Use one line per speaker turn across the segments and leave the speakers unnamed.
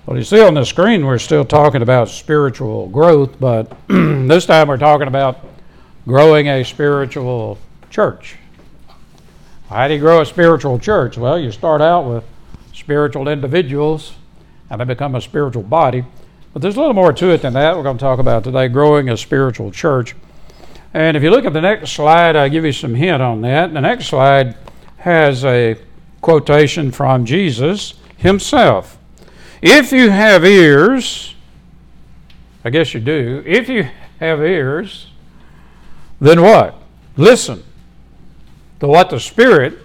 Well, you see on the screen we're still talking about spiritual growth, but this time we're talking about growing a spiritual church. How do you grow a spiritual church? Well, you start out with spiritual individuals and they become a spiritual body. But there's a little more to it than that we're going to talk about today, growing a spiritual church. And if you look at the next slide, I'll give you some hint on that. The next slide has a quotation from Jesus himself. If you have ears, I guess you do, if you have ears, then what? Listen to what the Spirit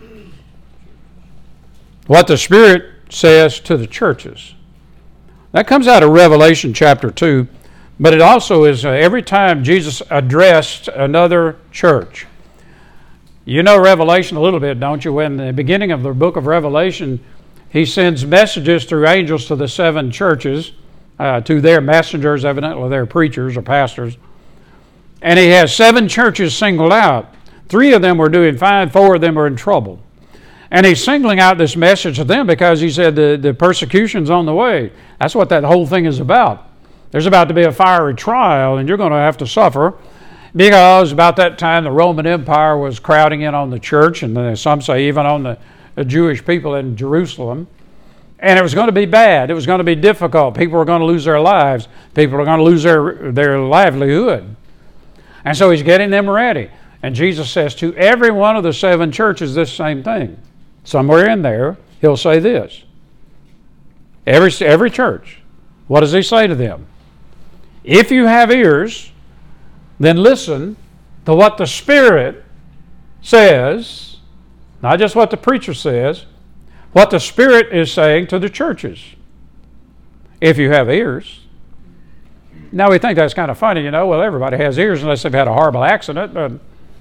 says to the churches. That comes out of Revelation chapter 2, but it also is every time Jesus addressed another church. You know Revelation a little bit, don't you? When the beginning of the book of Revelation, he sends messages through angels to the seven churches, to their messengers, evidently their preachers or pastors. And he has seven churches singled out. 3 of them were doing fine, 4 of them were in trouble. And he's singling out this message to them because he said the persecution's on the way. That's what that whole thing is about. There's about to be a fiery trial, and you're going to have to suffer, because about that time the Roman Empire was crowding in on the church, and some say even on the Jewish people in Jerusalem. And it was going to be bad. It was going to be difficult. People were going to lose their lives. People were going to lose their livelihood. And so he's getting them ready. And Jesus says to every one of the 7 churches this same thing. Somewhere in there, he'll say this. Every church. What does he say to them? If you have ears, then listen to what the Spirit says, not just what the preacher says, what the Spirit is saying to the churches. If you have ears. Now we think that's kind of funny, well, everybody has ears unless they've had a horrible accident, but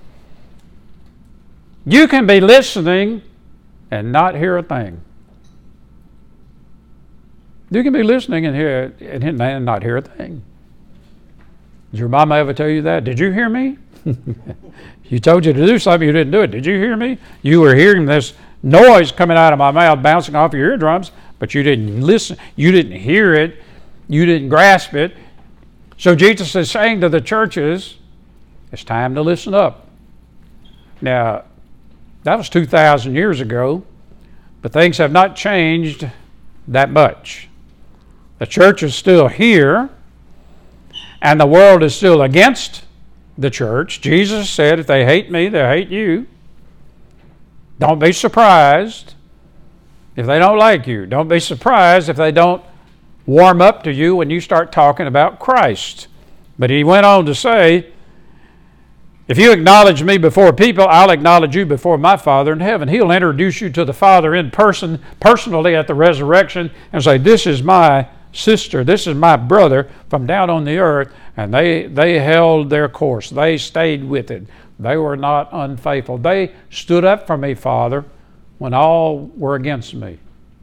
you can be listening and not hear a thing. You can be listening and not hear a thing. Did your mama ever tell you that? Did you hear me? You told you to do something, you didn't do it. Did you hear me? You were hearing this noise coming out of my mouth, bouncing off your eardrums, but you didn't listen. You didn't hear it. You didn't grasp it. So Jesus is saying to the churches, it's time to listen up. Now, that was 2,000 years ago, but things have not changed that much. The church is still here, and the world is still against the church. Jesus said, if they hate me, they'll hate you. Don't be surprised if they don't like you. Don't be surprised if they don't warm up to you when you start talking about Christ. But he went on to say, if you acknowledge me before people, I'll acknowledge you before my Father in heaven. He'll introduce you to the Father in person, personally at the resurrection, and say, this is my sister, this is my brother from down on the earth. And they held their course. They stayed with it. They were not unfaithful. They stood up for me, Father, when all were against me.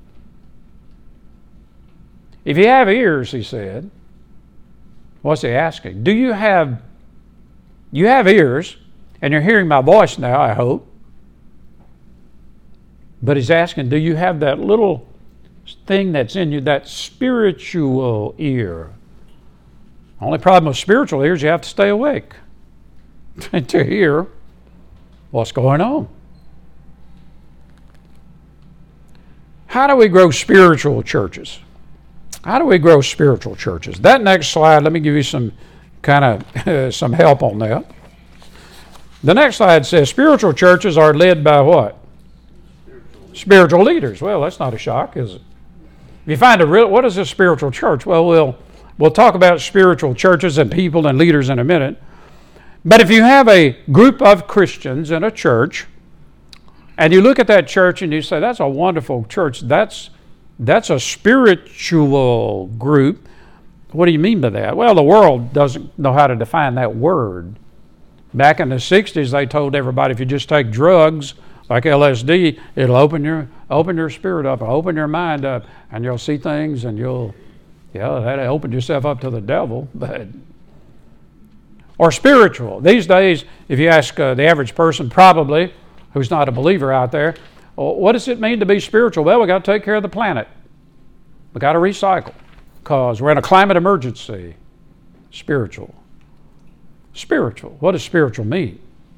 If you have ears, he said, what's he asking? Do you have ears, and you're hearing my voice now, I hope. But he's asking, do you have that little thing that's in you, that spiritual ear? Only problem with spiritual ears, you have to stay awake to hear what's going on. How do we grow spiritual churches? How do we grow spiritual churches? That next slide, let me give you some some help on that. The next slide says spiritual churches are led by what? Spiritual leaders. Well, that's not a shock, is it? If you find what is a spiritual church? Well, we'll talk about spiritual churches and people and leaders in a minute. But if you have a group of Christians in a church, and you look at that church and you say, that's a wonderful church, that's a spiritual group. What do you mean by that? Well, the world doesn't know how to define that word. Back in the 60s, they told everybody if you just take drugs like LSD, it'll open your spirit up, open your mind up, and you'll see things, and that opened yourself up to the devil. Or spiritual. These days, if you ask the average person, probably, who's not a believer out there, what does it mean to be spiritual? Well, we got to take care of the planet. We got to recycle. because we're in a climate emergency. Spiritual. Spiritual. What does spiritual mean?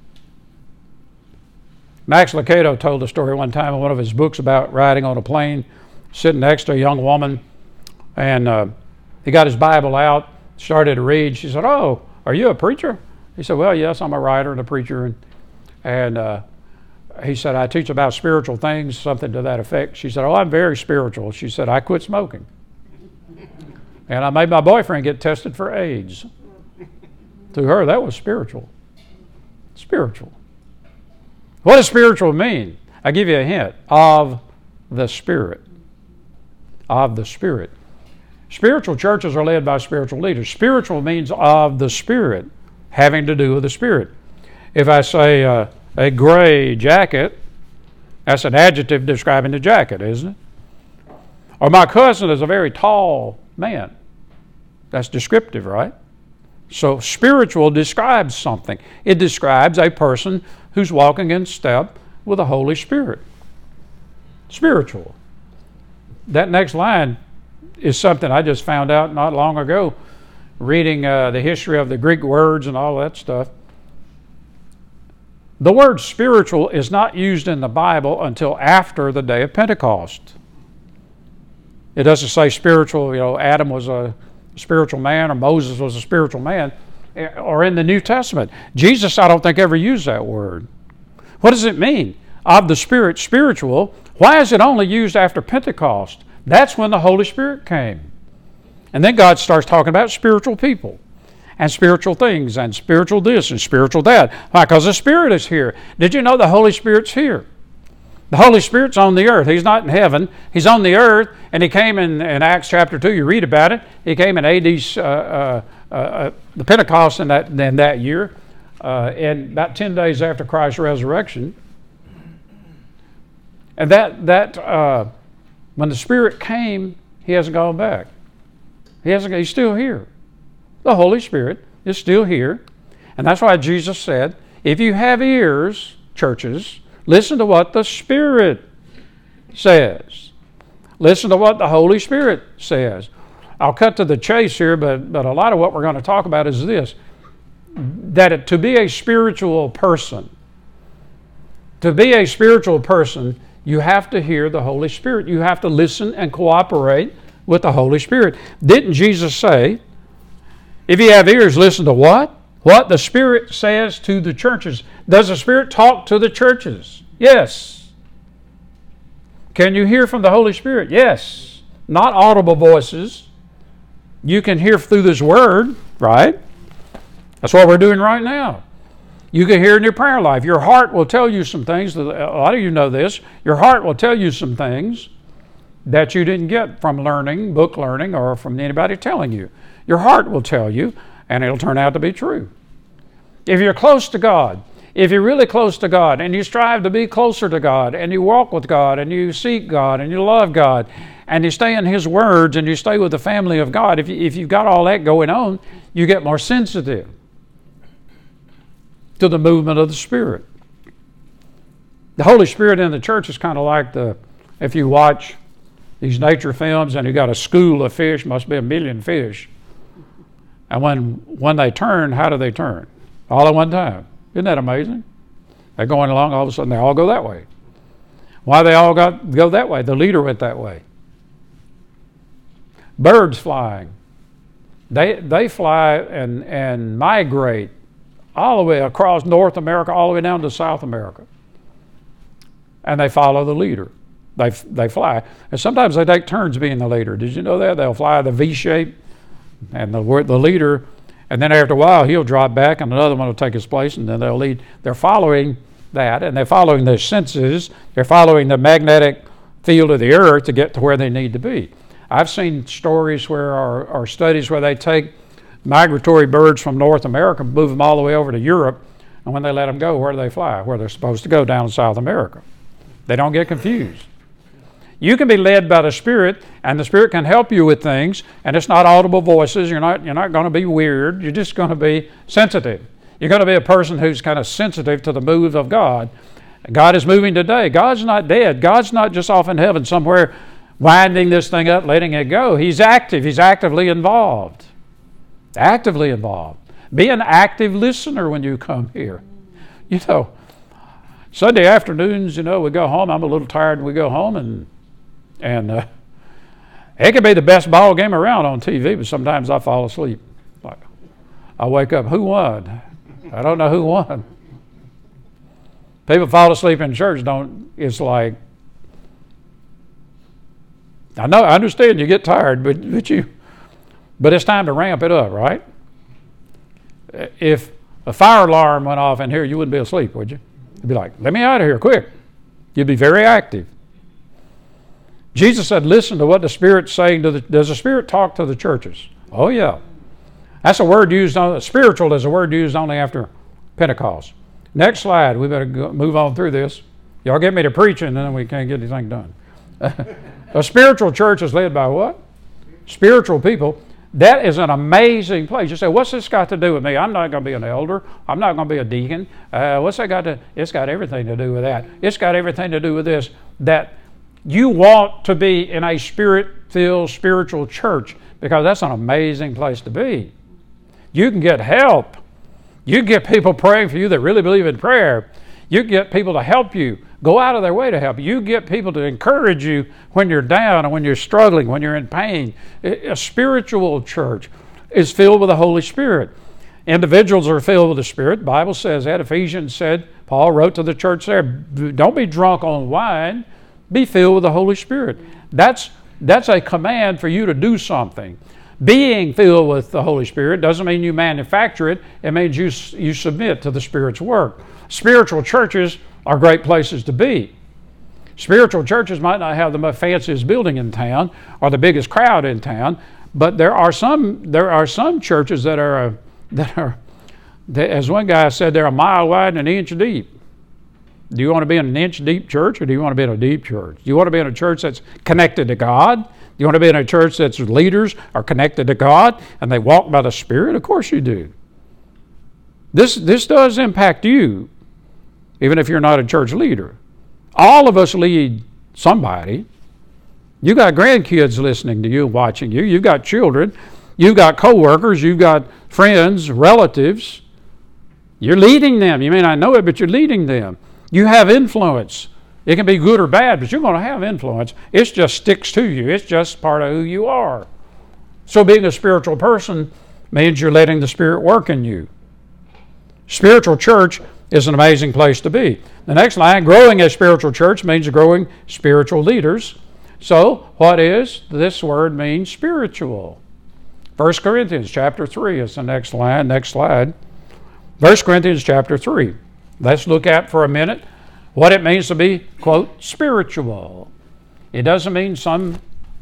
Max Lucado told a story one time in one of his books about riding on a plane, sitting next to a young woman, and he got his Bible out, started to read. She said, "Oh, are you a preacher?" He said, "Well, yes, I'm a writer and a preacher." And he said, "I teach about spiritual things," something to that effect. She said, "Oh, I'm very spiritual." She said, "I quit smoking. And I made my boyfriend get tested for AIDS." To her, that was spiritual. Spiritual. What does spiritual mean? I'll give you a hint. Of the Spirit. Of the Spirit. Spiritual churches are led by spiritual leaders. Spiritual means of the Spirit, having to do with the Spirit. If I say a gray jacket, that's an adjective describing the jacket, isn't it? Or my cousin is a very tall man. That's descriptive, right? So spiritual describes something. It describes a person who's walking in step with the Holy Spirit. Spiritual. That next line is something I just found out not long ago, reading the history of the Greek words and all that stuff. The word spiritual is not used in the Bible until after the day of Pentecost. It doesn't say spiritual, Adam was a spiritual man or Moses was a spiritual man, or in the New Testament. Jesus, I don't think, ever used that word. What does it mean? Of the Spirit, spiritual. Why is it only used after Pentecost? That's when the Holy Spirit came. And then God starts talking about spiritual people and spiritual things and spiritual this and spiritual that. Why? Because the Spirit is here. Did you know the Holy Spirit's here? The Holy Spirit's on the earth. He's not in heaven. He's on the earth, and He came in Acts chapter 2. You read about it. He came in the Pentecost in that year, and about 10 days after Christ's resurrection. And that when the Spirit came, He hasn't gone back. He's still here. The Holy Spirit is still here. And that's why Jesus said, if you have ears, churches, listen to what the Spirit says. Listen to what the Holy Spirit says. I'll cut to the chase here, but a lot of what we're going to talk about is this, that to be a spiritual person, you have to hear the Holy Spirit. You have to listen and cooperate with the Holy Spirit. Didn't Jesus say, if you have ears, listen to what? What the Spirit says to the churches. Does the Spirit talk to the churches? Yes. Can you hear from the Holy Spirit? Yes. Not audible voices. You can hear through this Word, right? That's what we're doing right now. You can hear in your prayer life. Your heart will tell you some things. A lot of you know this. Your heart will tell you some things that you didn't get from learning, book learning, or from anybody telling you. Your heart will tell you, and it'll turn out to be true. If you're close to God, if you're really close to God, and you strive to be closer to God, and you walk with God, and you seek God, and you love God, and you stay in His words, and you stay with the family of God, if you've got all that going on, you get more sensitive to the movement of the Spirit. The Holy Spirit in the church is kind of like if you watch these nature films and you got a school of fish, must be 1 million fish. And when they turn, how do they turn? All at one time. Isn't that amazing? They're going along, all of a sudden they all go that way. Why they all go that way? The leader went that way. Birds flying. They fly and migrate all the way across North America, all the way down to South America. And they follow the leader. They fly. And sometimes they take turns being the leader. Did you know that? They'll fly the V shape, and the leader, and then after a while he'll drop back and another one will take his place, and then they'll lead. They're following that, and they're following their senses. They're following the magnetic field of the earth to get to where they need to be. I've seen stories or studies where they take migratory birds from North America, move them all the way over to Europe, and when they let them go, where do they fly? Where they're supposed to go, down in South America. They don't get confused. You can be led by the Spirit, and the Spirit can help you with things, and it's not audible voices. You're not going to be weird. You're just going to be sensitive. You're going to be a person who's kind of sensitive to the move of God. God is moving today. God's not dead. God's not just off in heaven somewhere winding this thing up, letting it go. He's active. He's actively involved. Actively involved. Be an active listener when you come here. You know, Sunday afternoons, we go home. I'm a little tired and we go home, and it can be the best ball game around on TV, but sometimes I fall asleep. Like, I wake up, who won? I don't know who won. People fall asleep in church, it's like, I understand you get tired, but it's time to ramp it up, right? If a fire alarm went off in here, you wouldn't be asleep, would you? You'd be like, let me out of here, quick. You'd be very active. Jesus said, listen to what the Spirit's saying does the Spirit talk to the churches? Oh, yeah. That's a word used spiritual is a word used only after Pentecost. Next slide. We better move on through this. Y'all get me to preaching, and then we can't get anything done. A spiritual church is led by what? Spiritual people. That is an amazing place. You say, what's this got to do with me? I'm not going to be an elder. I'm not going to be a deacon. What's that got to? It's got everything to do with that. It's got everything to do with this. That you want to be in a Spirit-filled spiritual church, because that's an amazing place to be. You can get help. You can get people praying for you that really believe in prayer. You can get people to help you, go out of their way to help you. You get people to encourage you when you're down and when you're struggling, when you're in pain. A spiritual church is filled with the Holy Spirit. Individuals are filled with the Spirit. The Bible says that. Ephesians said, Paul wrote to the church there, don't be drunk on wine, be filled with the Holy Spirit. That's a command for you to do something. Being filled with the Holy Spirit doesn't mean you manufacture it. It means you submit to the Spirit's work. Spiritual churches are great places to be. Spiritual churches might not have the most fanciest building in town or the biggest crowd in town, but there are some churches that are as one guy said, they're a mile wide and an inch deep. Do you want to be in an inch deep church, or do you want to be in a deep church? Do you want to be in a church that's connected to God? Do you want to be in a church that's leaders are connected to God and they walk by the Spirit? Of course you do. This does impact you, even if you're not a church leader. All of us lead somebody. You got grandkids listening to you, watching you. You've got children. You've got co-workers. You've got friends, relatives. You're leading them. You may not know it, but you're leading them. You have influence. It can be good or bad, but you're going to have influence. It just sticks to you. It's just part of who you are. So being a spiritual person means you're letting the Spirit work in you. Spiritual church is an amazing place to be. The next line, growing a spiritual church means growing spiritual leaders. So what is this word means spiritual? 1 Corinthians chapter 3 is the next line, next slide. 1 Corinthians chapter 3. Let's look at for a minute what it means to be, quote, spiritual. It doesn't mean some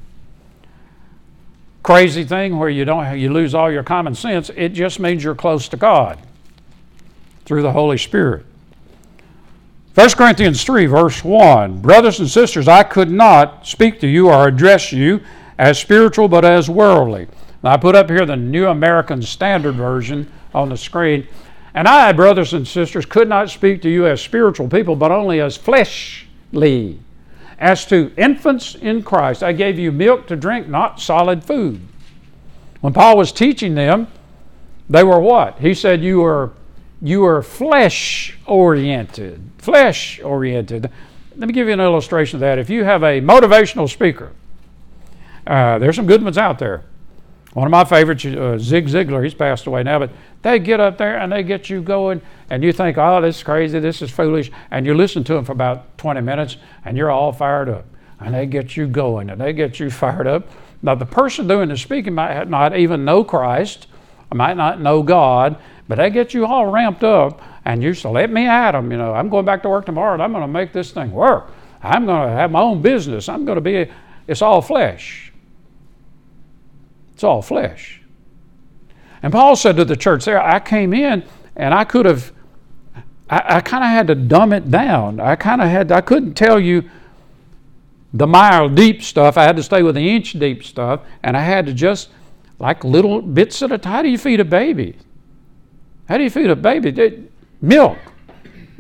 crazy thing where you lose all your common sense. It just means you're close to God through the Holy Spirit. 1 Corinthians 3, verse 1. Brothers and sisters, I could not speak to you or address you as spiritual, but as worldly. Now, I put up here the New American Standard Version on the screen. And I, brothers and sisters, could not speak to you as spiritual people, but only as fleshly. As to infants in Christ, I gave you milk to drink, not solid food. When Paul was teaching them, they were what? He said you were flesh-oriented. Flesh-oriented. Let me give you an illustration of that. If you have a motivational speaker, there's some good ones out there. One of my favorites, Zig Ziglar, he's passed away now, but they get up there and they get you going, and you think, oh, this is crazy, this is foolish, and you listen to them for about 20 minutes, and you're all fired up. And they get you going, and they get you fired up. Now, the person doing the speaking might not even know Christ, or might not know God, but they get you all ramped up, and you say, let me at them. I'm going back to work tomorrow, and I'm going to make this thing work. I'm going to have my own business. I'm going to be, it's all flesh. It's all flesh. And Paul said to the church there, I came in and I kind of had to dumb it down. I couldn't tell you the mile deep stuff. I had to stay with the inch deep stuff, and I had to just, like little bits at a time. How do you feed a baby? How do you feed a baby? Milk.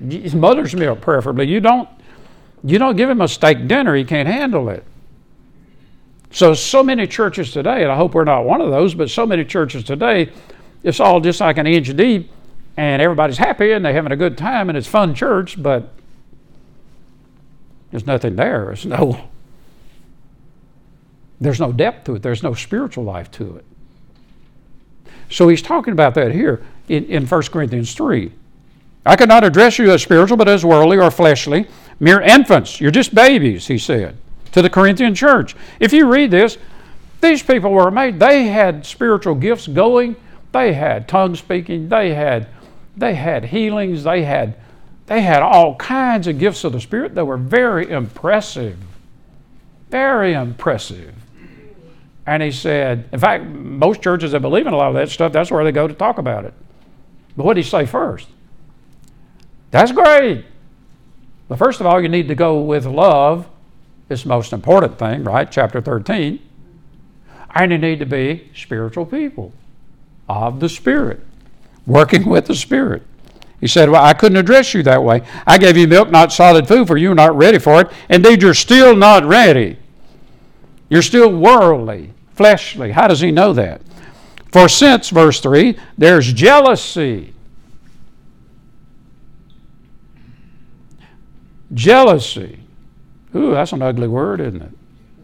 Mother's milk, preferably. You don't give him a steak dinner. He can't handle it. So many churches today, and I hope we're not one of those, but so many churches today, it's all just like an inch deep, and everybody's happy and they're having a good time and it's fun church, but there's nothing there. There's no depth to it. There's no spiritual life to it. So he's talking about that here in 1 Corinthians 3. I could not address you as spiritual, but as worldly or fleshly, mere infants. You're just babies, he said, to the Corinthian church. If you read this, these people were made. They had spiritual gifts going. They had tongue speaking. They had healings. They had all kinds of gifts of the Spirit that were very impressive. Very impressive. And he said, in fact, most churches that believe in a lot of that stuff, that's where they go to talk about it. But what did he say first? That's great. But first of all, you need to go with love. It's the most important thing, right? Chapter 13. And you need to be spiritual people of the Spirit, working with the Spirit. He said, well, I couldn't address you that way. I gave you milk, not solid food, for you are not ready for it. Indeed, you're still not ready. You're still worldly, fleshly. How does he know that? For since, verse 3, there's jealousy. Jealousy. Ooh, that's an ugly word, isn't it?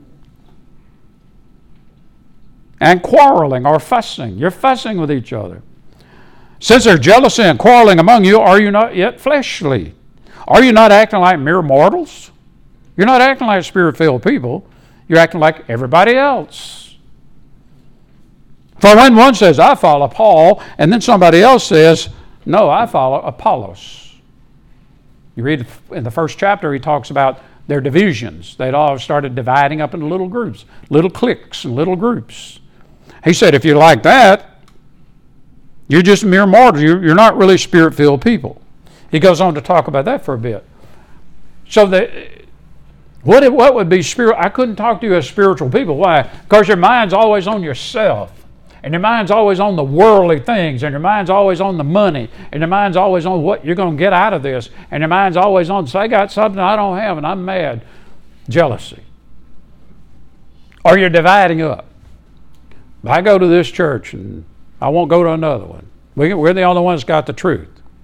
And quarreling or fussing. You're fussing with each other. Since there's jealousy and quarreling among you, are you not yet fleshly? Are you not acting like mere mortals? You're not acting like Spirit-filled people. You're acting like everybody else. For when one says, I follow Paul, and then somebody else says, no, I follow Apollos. You read in the first chapter, he talks about their divisions. They'd all started dividing up into little groups, little cliques and little groups. He said, if you're like that, you're just mere mortals. You're not really Spirit-filled people. He goes on to talk about that for a bit. So what would be spiritual? I couldn't talk to you as spiritual people. Why? Because your mind's always on yourself. And your mind's always on the worldly things. And your mind's always on the money. And your mind's always on what you're going to get out of this. And your mind's always on, say, I got something I don't have and I'm mad. Jealousy. Or you're dividing up. I go to this church and I won't go to another one. We're the only ones that got the truth.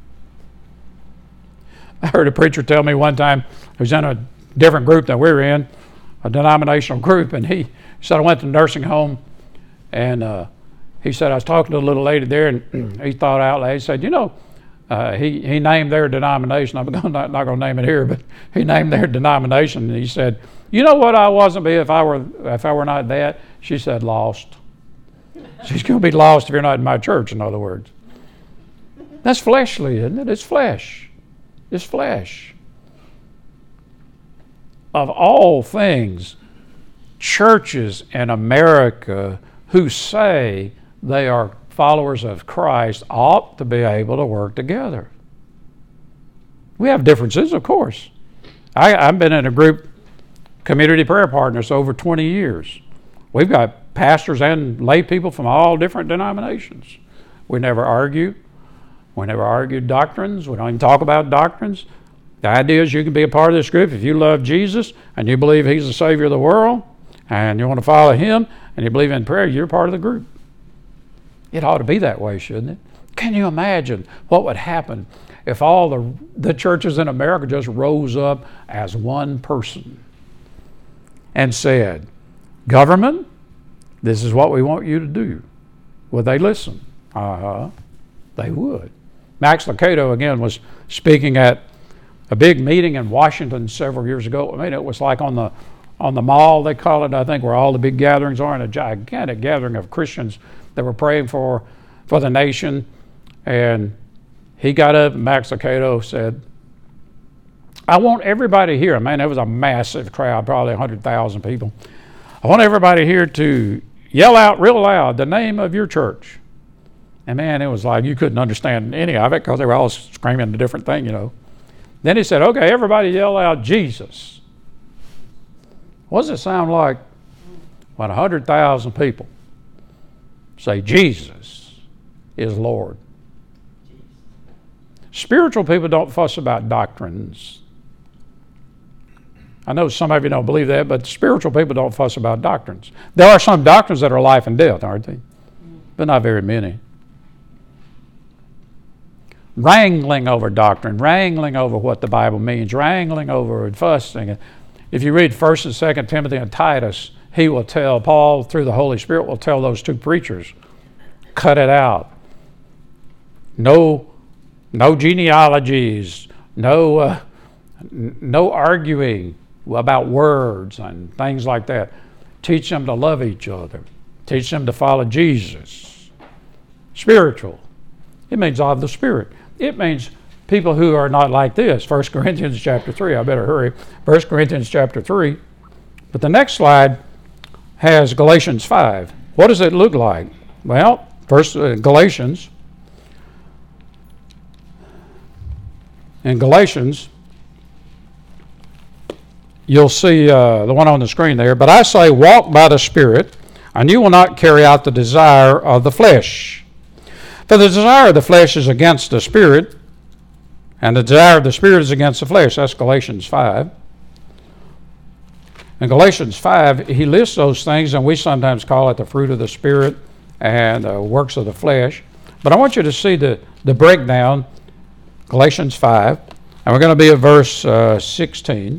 I heard a preacher tell me one time, who's in a different group than we're in, a denominational group, and he said, I went to the nursing home, and he said, I was talking to a little lady there, and he thought out loud. He said, you know, he named their denomination. I'm not going to name it here, but he named their denomination, and he said, you know what I wasn't be if I were not that? She said, lost. She's going to be lost if you're not in my church, in other words. That's fleshly, isn't it? It's flesh. It's flesh. Of all things, churches in America who say they are followers of Christ ought to be able to work together. We have differences, of course. I've been in a group, Community Prayer Partners, over 20 years. We've got pastors and lay people from all different denominations. We never argue. We never argue doctrines. We don't even talk about doctrines. The idea is you can be a part of this group if you love Jesus and you believe He's the Savior of the world and you want to follow Him and you believe in prayer, you're part of the group. It ought to be that way, shouldn't it? Can you imagine what would happen if all the churches in America just rose up as one person and said, government, this is what we want you to do? Would they listen? They would. Max Lucado, again, was speaking at a big meeting in Washington several years ago. I mean, it was like on the mall, they call it, I think, where all the big gatherings are, and a gigantic gathering of Christians that were praying for the nation. And he got up, Max Lucado said, I want everybody here, man, it was a massive crowd, probably 100,000 people. I want everybody here to yell out real loud the name of your church. And man, it was like you couldn't understand any of it because they were all screaming a different thing, you know. Then he said, okay, everybody yell out Jesus. What does it sound like when 100,000 people say Jesus is Lord? Spiritual people don't fuss about doctrines. I know some of you don't believe that, but spiritual people don't fuss about doctrines. There are some doctrines that are life and death, aren't they? But not very many. Wrangling over doctrine, wrangling over what the Bible means, wrangling over and fussing. If you read 1st and 2nd Timothy and Titus, he will tell, Paul through the Holy Spirit will tell those two preachers, cut it out. No genealogies, no arguing about words and things like that. Teach them to love each other. Teach them to follow Jesus. Spiritual. It means of the Spirit. It means people who are not like this. 1 Corinthians chapter 3. I better hurry. 1 Corinthians chapter 3. But the next slide has Galatians 5. What does it look like? Well, first Galatians. In Galatians, you'll see the one on the screen there. But I say, walk by the Spirit, and you will not carry out the desire of the flesh. For the desire of the flesh is against the Spirit, and the desire of the Spirit is against the flesh. That's Galatians 5. In Galatians 5, he lists those things, and we sometimes call it the fruit of the Spirit and works of the flesh. But I want you to see the breakdown, Galatians 5, and we're going to be at verse 17.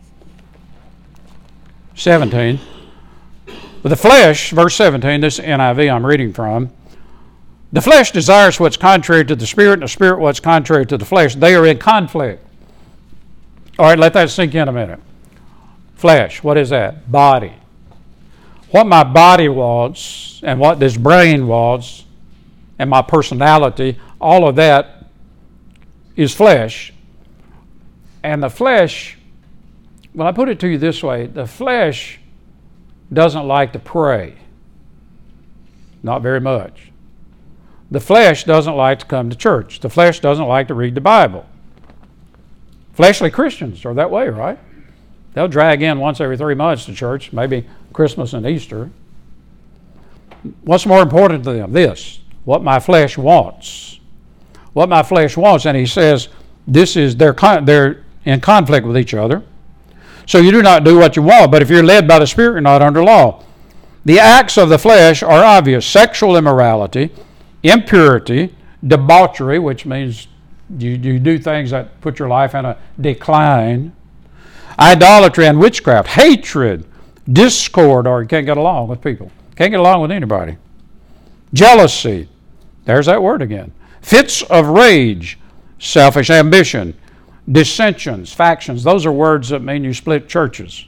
But the flesh, verse 17, this is NIV I'm reading from, the flesh desires what's contrary to the Spirit, and the Spirit what's contrary to the flesh. They are in conflict. All right, let that sink in a minute. Flesh, what is that? Body. What my body wants and what this brain wants and my personality, all of that is flesh. And the flesh, well, I put it to you this way, the flesh doesn't like to pray. Not very much. The flesh doesn't like to come to church. The flesh doesn't like to read the Bible. Fleshly Christians are that way, right? They'll drag in once every 3 months to church, maybe Christmas and Easter. What's more important to them? This, what my flesh wants. What my flesh wants, and he says, this is they're in conflict with each other. So you do not do what you want, but if you're led by the Spirit, you're not under law. The acts of the flesh are obvious: sexual immorality, impurity, debauchery, which means you do things that put your life in a decline, idolatry and witchcraft, hatred, discord, or you can't get along with people. Can't get along with anybody. Jealousy, there's that word again. Fits of rage, selfish ambition, dissensions, factions. Those are words that mean you split churches.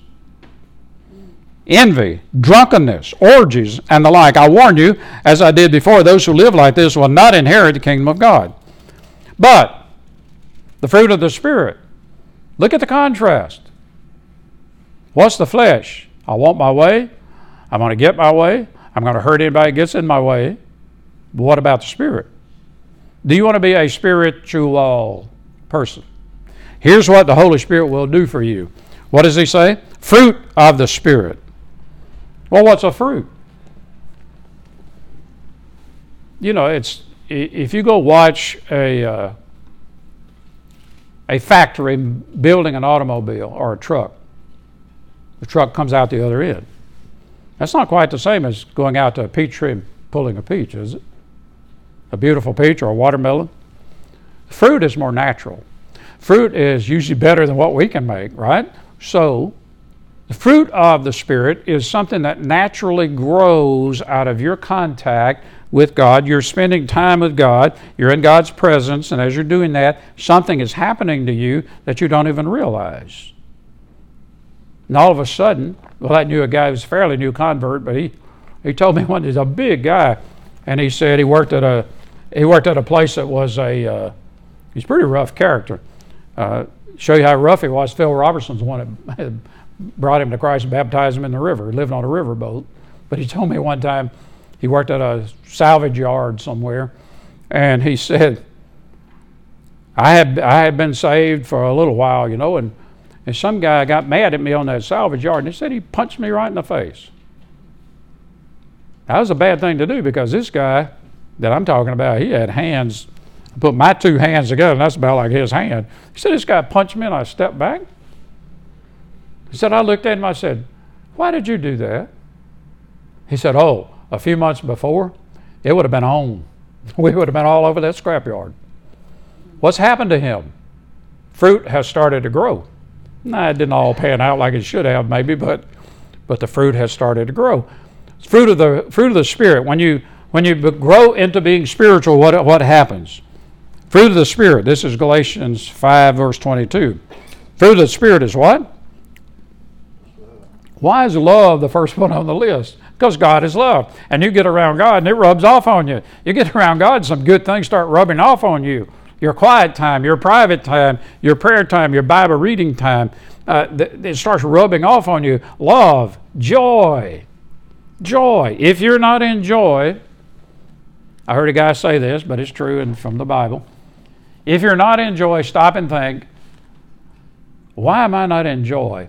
Envy, drunkenness, orgies, and the like. I warn you, as I did before, those who live like this will not inherit the kingdom of God. But the fruit of the Spirit, look at the contrast. What's the flesh? I want my way. I'm going to get my way. I'm going to hurt anybody that gets in my way. But what about the Spirit? Do you want to be a spiritual person? Here's what the Holy Spirit will do for you. What does he say? Fruit of the Spirit. Well, what's a fruit? You know, it's if you go watch a factory building an automobile or a truck, the truck comes out the other end. That's not quite the same as going out to a peach tree and pulling a peach, is it? A beautiful peach or a watermelon. Fruit is more natural. Fruit is usually better than what we can make, right? So, the fruit of the Spirit is something that naturally grows out of your contact with God. You're spending time with God. You're in God's presence, and as you're doing that, something is happening to you that you don't even realize. And all of a sudden, well, I knew a guy who was a fairly new convert, but he told me one, he's a big guy, and he said he worked at a place that was he's a pretty rough character. Show you how rough he was. Phil Robertson's the one that had brought him to Christ and baptized him in the river. He lived on a riverboat. But he told me one time he worked at a salvage yard somewhere, and he said, I had been saved for a little while, you know, and some guy got mad at me on that salvage yard, and he said he punched me right in the face. That was a bad thing to do, because this guy that I'm talking about, he had hands. I put my two hands together, and that's about like his hand. He said this guy punched me, and I stepped back. He said, I looked at him, I said, why did you do that? He said, oh, a few months before, it would have been on. We would have been all over that scrapyard. What's happened to him? Fruit has started to grow. Now, it didn't all pan out like it should have, maybe, but the fruit has started to grow. Fruit of the Spirit. When you grow into being spiritual, what happens? Fruit of the Spirit. This is Galatians 5, verse 22. Fruit of the Spirit is what? Why is love the first one on the list? Because God is love. And you get around God and it rubs off on you. You get around God and some good things start rubbing off on you. Your quiet time, your private time, your prayer time, your Bible reading time, it starts rubbing off on you. Love, joy. If you're not in joy, I heard a guy say this, but it's true and from the Bible. If you're not in joy, stop and think, why am I not in joy?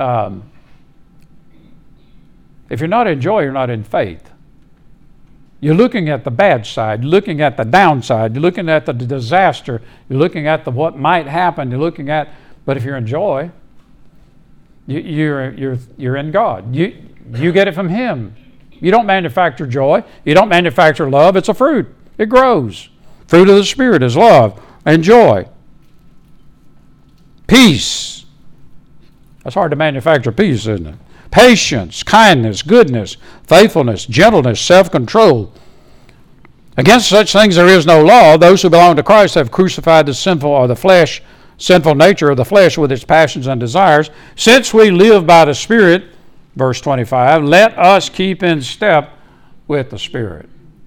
If you're not in joy, you're not in faith. You're looking at the bad side. You're looking at the downside. You're looking at the disaster. You're looking at what might happen. You're looking at, but if you're in joy, you're in God. You get it from Him. You don't manufacture joy. You don't manufacture love. It's a fruit. It grows. Fruit of the Spirit is love and joy. Peace. That's hard to manufacture peace, isn't it? Patience, kindness, goodness, faithfulness, gentleness, self-control. Against such things there is no law. Those who belong to Christ have crucified the sinful nature of the flesh with its passions and desires. Since we live by the Spirit, verse 25, let us keep in step with the Spirit.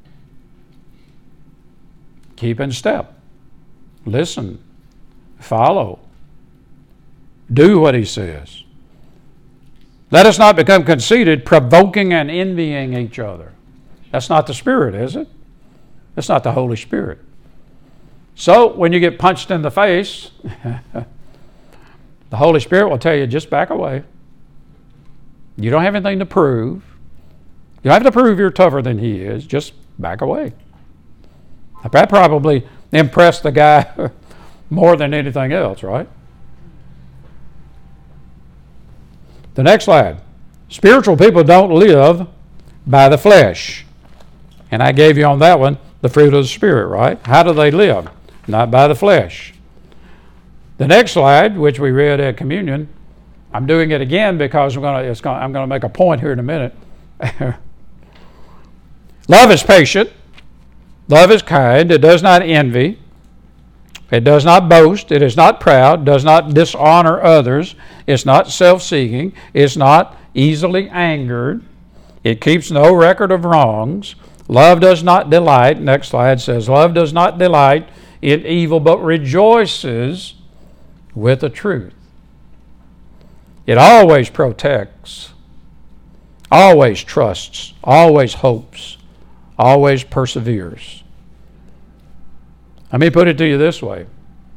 Keep in step. Listen. Follow. Do what He says. Let us not become conceited, provoking and envying each other. That's not the Spirit, is it? That's not the Holy Spirit. So when you get punched in the face, the Holy Spirit will tell you, just back away. You don't have anything to prove. You don't have to prove you're tougher than he is. Just back away. That probably impressed the guy more than anything else, right? The next slide. Spiritual people don't live by the flesh. And I gave you on that one the fruit of the Spirit, right? How do they live? Not by the flesh. The next slide, which we read at communion, I'm doing it again because I'm going to make a point here in a minute. Love is patient. Love is kind. It does not envy. It does not boast. It is not proud. Does not dishonor others. It's not self-seeking. It's not easily angered. It keeps no record of wrongs. Love does not delight. Next slide says, love does not delight in evil, but rejoices with the truth. It always protects, always trusts, always hopes, always perseveres. Let me put it to you this way.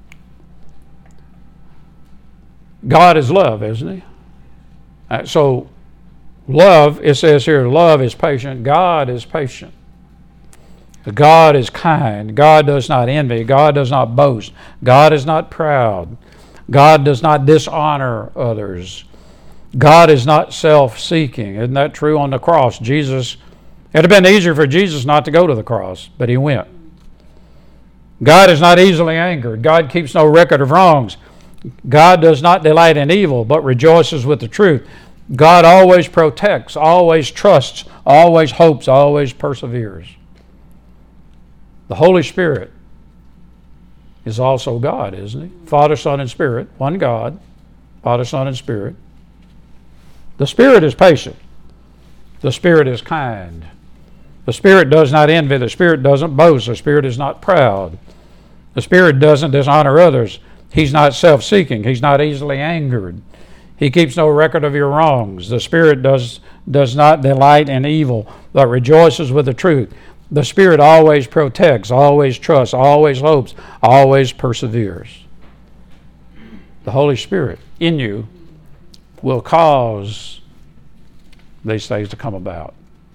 God is love, isn't He? So love, it says here, love is patient. God is patient. God is kind. God does not envy. God does not boast. God is not proud. God does not dishonor others. God is not self-seeking. Isn't that true on the cross? Jesus, it would have been easier for Jesus not to go to the cross, but He went. God is not easily angered. God keeps no record of wrongs. God does not delight in evil, but rejoices with the truth. God always protects, always trusts, always hopes, always perseveres. The Holy Spirit is also God, isn't He? Father, Son, and Spirit. One God. Father, Son, and Spirit. The Spirit is patient. The Spirit is kind. The Spirit does not envy. The Spirit doesn't boast. The Spirit is not proud. The Spirit doesn't dishonor others. He's not self-seeking. He's not easily angered. He keeps no record of your wrongs. The Spirit does not delight in evil, but rejoices with the truth. The Spirit always protects, always trusts, always hopes, always perseveres. The Holy Spirit in you will cause these things to come about.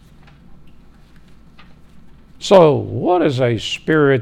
So, what is a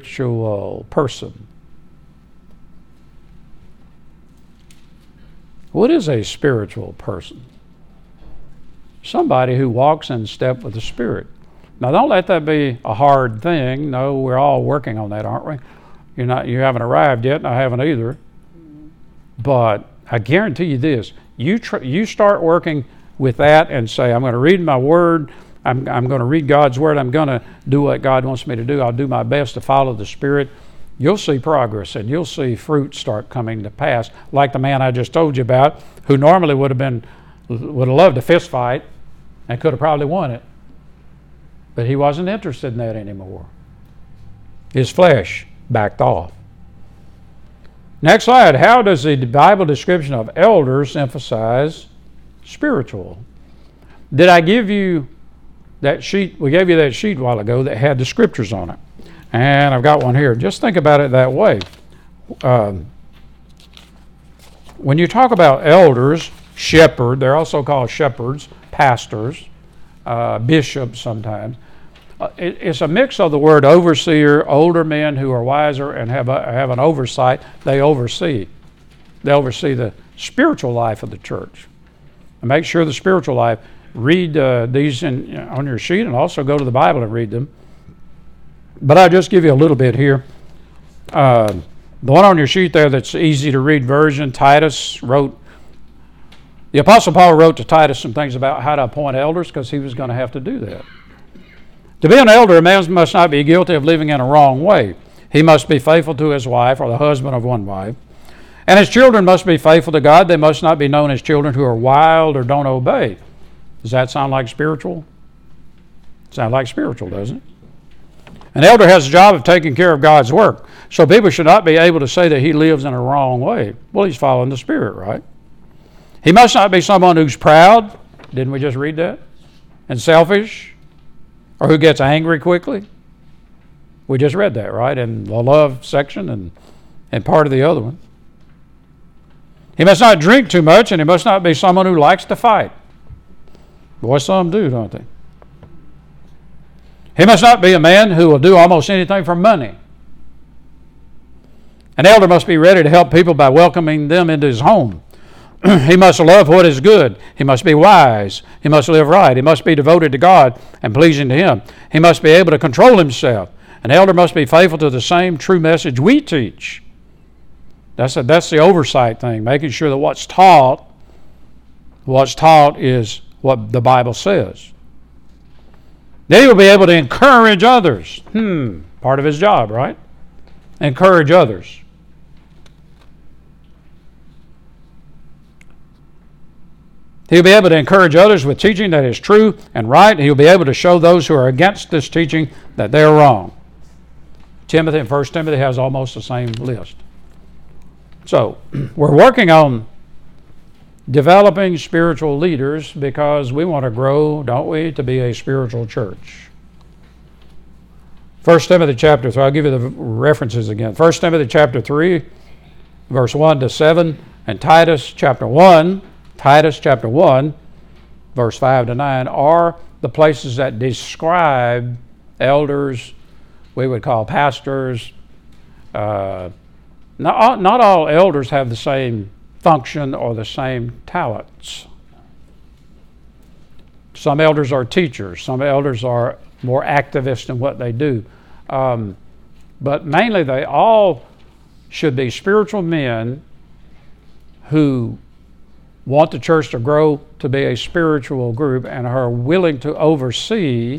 spiritual person? What is a spiritual person? Somebody who walks in step with the Spirit. Now, don't let that be a hard thing. No, we're all working on that, aren't we? You haven't arrived yet, and I haven't either. But I guarantee you this: you start working with that and say, I'm going to read my Word. I'm going to read God's Word. I'm going to do what God wants me to do. I'll do my best to follow the Spirit. You'll see progress, and you'll see fruit start coming to pass, like the man I just told you about, who normally would have loved a fist fight and could have probably won it. But he wasn't interested in that anymore. His flesh backed off. Next slide. How does the Bible description of elders emphasize spiritual? Did I give you that sheet? We gave you that sheet a while ago that had the scriptures on it. And I've got one here. Just think about it that way. When you talk about elders, shepherd, they're also called shepherds, pastors, bishops sometimes. It's a mix of the word overseer, older men who are wiser and have an oversight. They oversee. They oversee the spiritual life of the church. And make sure the spiritual life. Read these on your sheet, and also go to the Bible and read them. But I'll just give you a little bit here. The one on your sheet there that's easy to read version, the Apostle Paul wrote to Titus some things about how to appoint elders, because he was going to have to do that. To be an elder, a man must not be guilty of living in a wrong way. He must be faithful to his wife, or the husband of one wife. And his children must be faithful to God. They must not be known as children who are wild or don't obey. Does that sound like spiritual? Sound like spiritual, doesn't it? An elder has a job of taking care of God's work. So people should not be able to say that he lives in a wrong way. Well, he's following the Spirit, right? He must not be someone who's proud. Didn't we just read that? And selfish. Or who gets angry quickly. We just read that, right? In the love section and part of the other one. He must not drink too much, and he must not be someone who likes to fight. Boy, some do, don't they? He must not be a man who will do almost anything for money. An elder must be ready to help people by welcoming them into his home. He must love what is good. He must be wise. He must live right. He must be devoted to God and pleasing to Him. He must be able to control himself. An elder must be faithful to the same true message we teach. That's the oversight thing, making sure that what's taught is what the Bible says. Then he will be able to encourage others. Part of his job, right? Encourage others. He'll be able to encourage others with teaching that is true and right. He'll be able to show those who are against this teaching that they're wrong. Timothy and 1 Timothy has almost the same list. So, we're working on developing spiritual leaders because we want to grow, don't we, to be a spiritual church. 1 Timothy chapter 3, I'll give you the references again. 1 Timothy chapter 3, verse 1 to 7, and Titus chapter 1, verse 5 to 9, are the places that describe elders, we would call pastors. Not all elders have the same function or the same talents. Some elders are teachers. Some elders are more activist in what they do. But mainly they all should be spiritual men who want the church to grow to be a spiritual group and are willing to oversee,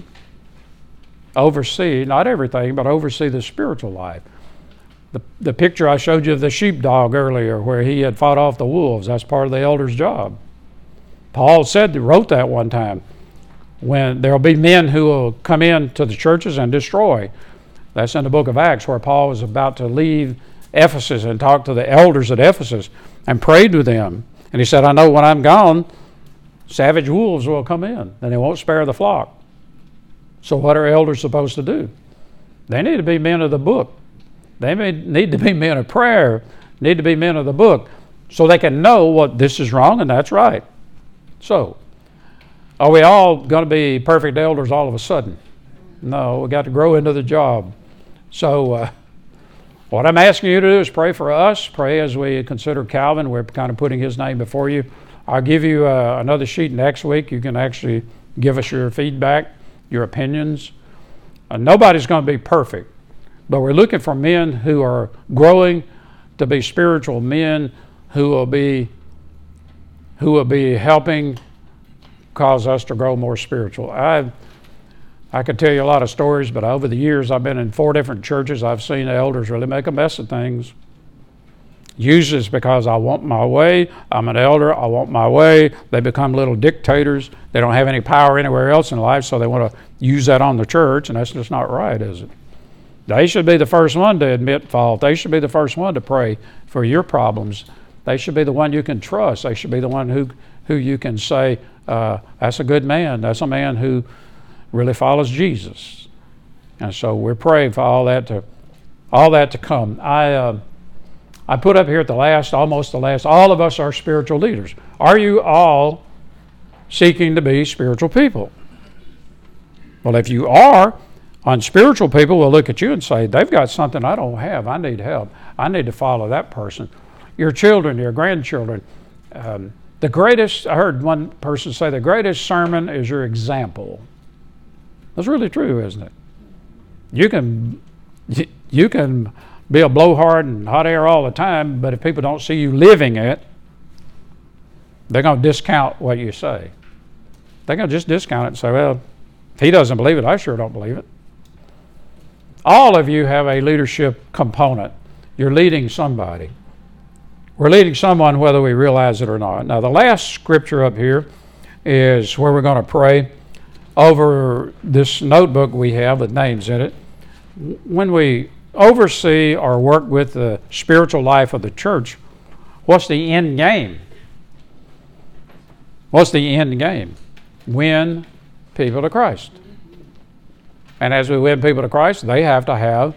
not everything, but oversee the spiritual life. The picture I showed you of the sheepdog earlier where he had fought off the wolves, that's part of the elder's job. Paul wrote that one time, when there will be men who will come into the churches and destroy. That's in the book of Acts, where Paul was about to leave Ephesus and talk to the elders at Ephesus and prayed with them. And he said, I know when I'm gone, savage wolves will come in and they won't spare the flock. So what are elders supposed to do? They need to be men of the book. They need to be men of prayer, need to be men of the book, so they can know what this is wrong and that's right. So, are we all going to be perfect elders all of a sudden? No, we got to grow into the job. So, What I'm asking you to do is pray for us. Pray as we consider Calvin. We're kind of putting his name before you. I'll give you another sheet next week. You can actually give us your feedback, your opinions. Nobody's going to be perfect, but we're looking for men who are growing to be spiritual men who will be helping cause us to grow more spiritual. I could tell you a lot of stories, but over the years I've been in 4 different churches. I've seen elders really make a mess of things. Usually it's because I want my way. I'm an elder. I want my way. They become little dictators. They don't have any power anywhere else in life, so they want to use that on the church, and that's just not right, is it? They should be the first one to admit fault. They should be the first one to pray for your problems. They should be the one you can trust. They should be the one who you can say, that's a good man. That's a man who really follows Jesus. And so we're praying for all that to come. I put up here at almost the last, all of us are spiritual leaders. Are you all seeking to be spiritual people? Well, if you are, unspiritual people will look at you and say, they've got something I don't have. I need help. I need to follow that person. Your children, your grandchildren. I heard one person say, the greatest sermon is your example. That's really true, isn't it? You can be a blowhard and hot air all the time, but if people don't see you living it, they're going to discount what you say. They're going to just discount it and say, well, if he doesn't believe it, I sure don't believe it. All of you have a leadership component. You're leading somebody. We're leading someone whether we realize it or not. Now, the last scripture up here is where we're going to pray over this notebook we have with names in it. When we oversee or work with the spiritual life of the church, what's the end game? What's the end game? Win people to Christ. And as we win people to Christ, they have to have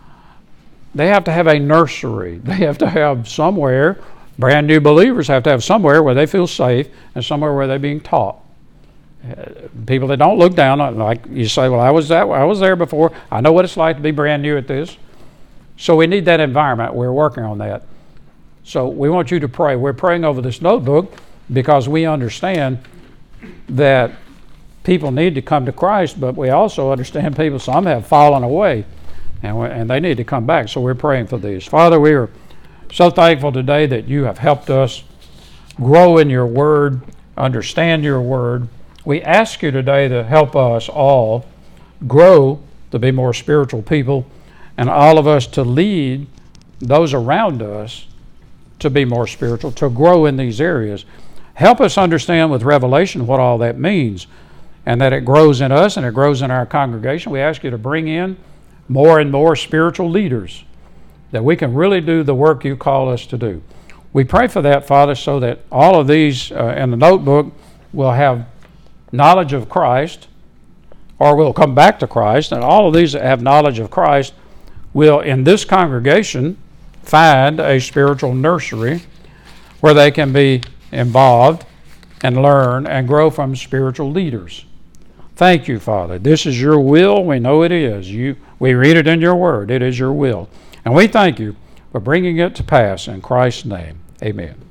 a nursery. They have to have somewhere, brand new believers have to have somewhere where they feel safe and somewhere where they're being taught. People that don't look down on, like you say, well, I was there before. I know what it's like to be brand new at this. So we need that environment. We're working on that. So we want you to pray. We're praying over this notebook because we understand that people need to come to Christ, but we also understand some have fallen away, and they need to come back. So we're praying for these. Father, we are so thankful today that you have helped us grow in your word, understand your word. We ask you today to help us all grow to be more spiritual people, and all of us to lead those around us to be more spiritual, to grow in these areas. Help us understand with revelation what all that means, and that it grows in us and it grows in our congregation. We ask you to bring in more and more spiritual leaders, that we can really do the work you call us to do. We pray for that, Father, so that all of these in the notebook will have knowledge of Christ, or will come back to Christ, and all of these that have knowledge of Christ will, in this congregation, find a spiritual nursery where they can be involved and learn and grow from spiritual leaders. Thank you, Father. This is your will. We know it is. We read it in your word. It is your will. And we thank you for bringing it to pass in Christ's name. Amen.